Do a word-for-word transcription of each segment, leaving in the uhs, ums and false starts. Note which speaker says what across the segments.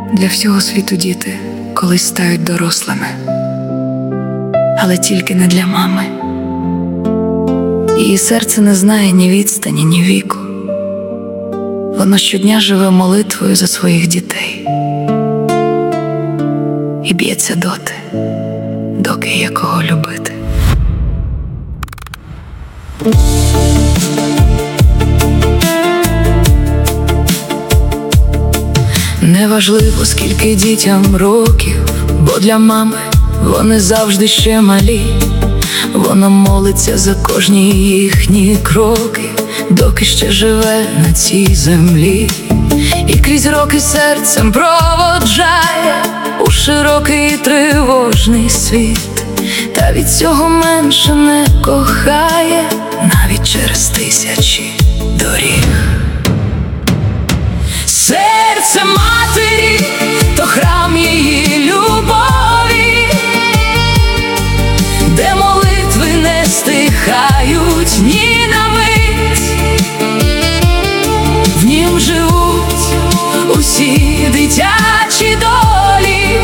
Speaker 1: Для всього світу діти колись стають дорослими, але тільки не для мами. Її серце не знає ні відстані, ні віку. Воно щодня живе молитвою за своїх дітей і б'ється доти, доки є кого любити. Неважливо, скільки дітям років, бо для мами вони завжди ще малі. Вона молиться за кожні їхні кроки, доки ще живе на цій землі. І крізь роки серцем проводжає у широкий тривожний світ. Та від цього менше не кохає, навіть через тисячі доріг. Серце матері – то храм її любові, де молитви не стихають ні на мить. В нім живуть усі дитячі долі,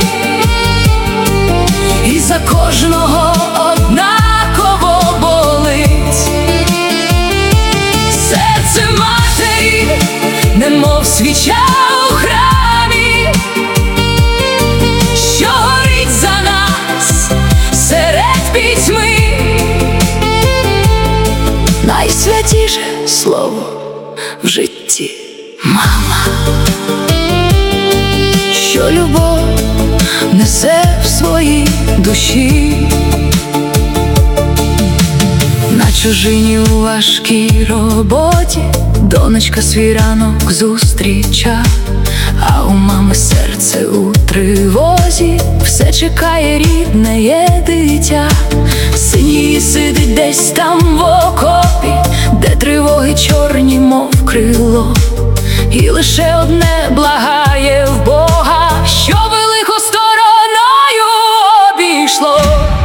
Speaker 1: і за кожного однаково болить. Серце матері, немов свіча у храмі, що горить за нас серед пітьми. Найсвятіше слово в житті – мама, що любов несе в своїй душі. На чужині у важкій роботі донечка свій ранок зустріча, а у мами серце у тривозі, все чекає рідне є дитя. Син її сидить десь там в окопі, де тривоги чорні, мов крило, і лише одне благає в Бога, щоби лихо стороною обійшло.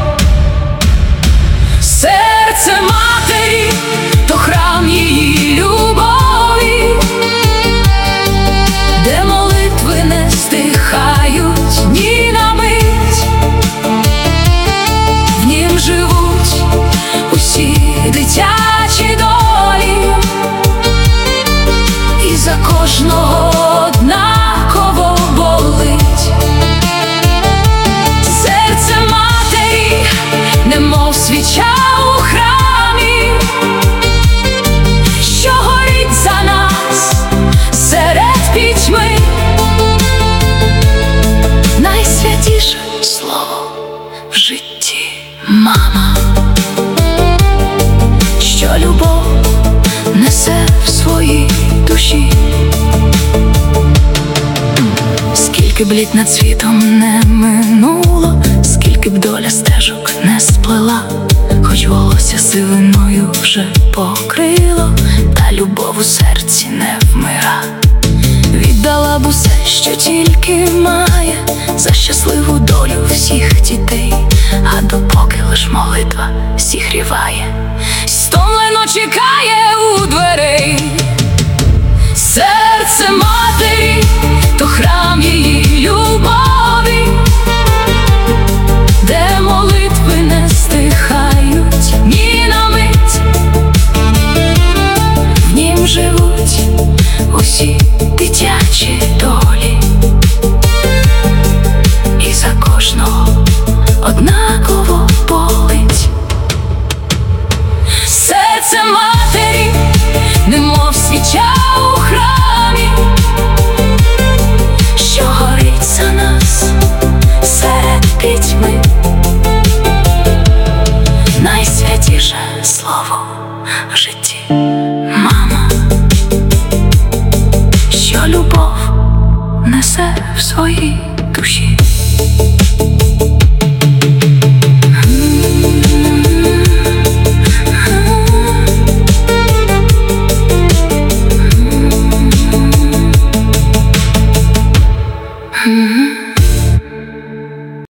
Speaker 1: Серце матері – то храм її любові, де молитви не стихають ні на мить. В нім живуть усі дитячі долі, і за кожного однаково болить. Серце матері, немов свіча у храмі, що горить за нас серед пітьми. Найсвятіше слово в житті – мама, що любов несе в своїй душі. Скільки б літ над світом не минуло, скільки б доля стежок не сплела, хоч волосся сивиною вже покрило, та любов у серці не вмира. Віддала б усе, що тільки має, за щасливу долю всіх дітей, а допоки лиш молитва зігріває, стомлено чекає у дверей. Серце матері – то храм її любові, де молитви не стихають ні на мить. В нім живуть усі дитячі долі, і за кожного однаково болить. Серце матері, немов свіча у храмі, що горить за нас серед пітьми. Найсвятіше слово в житті – мама, що любов несе в своїй душі.